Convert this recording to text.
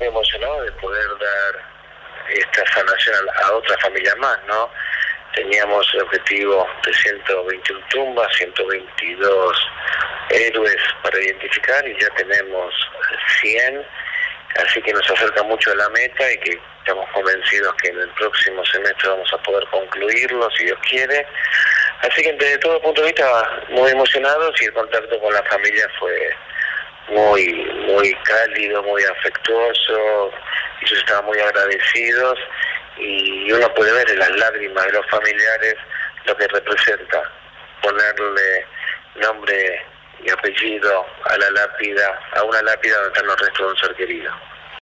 muy emocionado de poder dar esta sanación a otras familias más, ¿no? Teníamos el objetivo de 121 tumbas, 122 héroes para identificar y ya tenemos 100, así que nos acerca mucho a la meta y que estamos convencidos que en el próximo semestre vamos a poder concluirlo, si Dios quiere. Así que desde todo punto de vista muy emocionados, y el contacto con la familia fue muy cálido, muy afectuoso, ellos estaban muy agradecidos y uno puede ver en las lágrimas de los familiares lo que representa ponerle nombre y apellido a la lápida, a una lápida donde están los restos de un ser querido.